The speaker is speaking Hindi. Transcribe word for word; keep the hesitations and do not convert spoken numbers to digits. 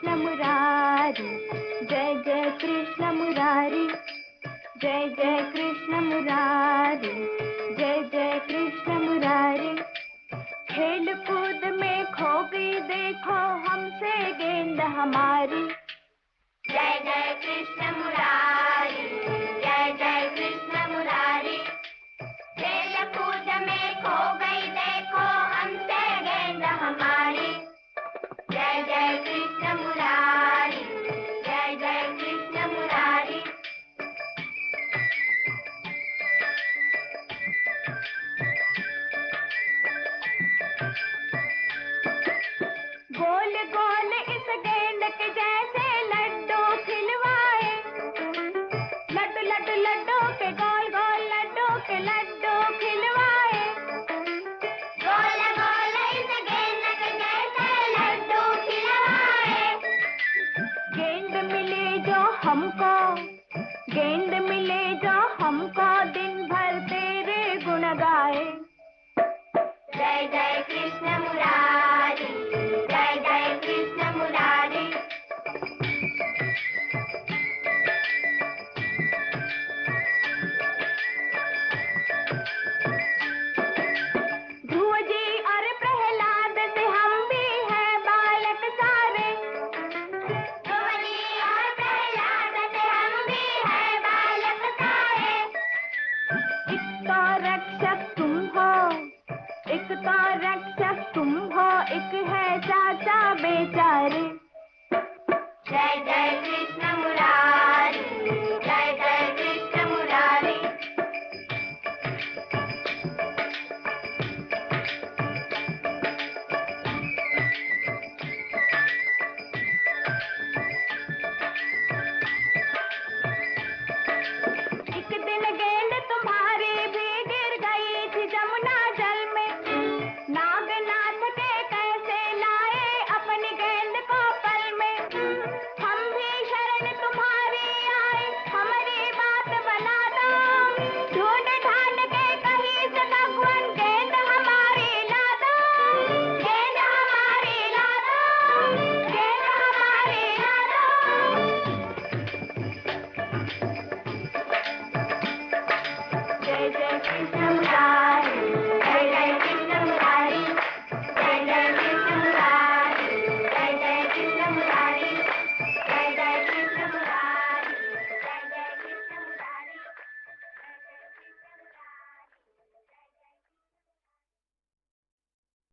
कृष्ण मुरारी, जय जय कृष्ण मुरारी, जय जय कृष्ण मुरारी, जय जय कृष्ण मुरारी। खेल कूद में खो गई देखो हमसे गेंद हमारी। जय जय कृष्ण मुरारी, जय जय कृष्ण मुरारी। खेल कूद में खो गई देखो हमसे गेंद हमारी। जय जय कृष्ण मुरारी, जय जय कृष्ण मुरारी। गोल गोल इस गेंद के जैसे लड्डू खिलवाए, लड्डू लड्डू लड्डू के गोल गोल लड्डू के लड्डू खिलवाए। गोल गोल इस गेंद के जैसे लड्डू खिलवाए। गेंद मिले जो हमको, गेंद मिले जो हमको दिन भर तेरे गुण गाए। जय जय कृष्ण मुरारी।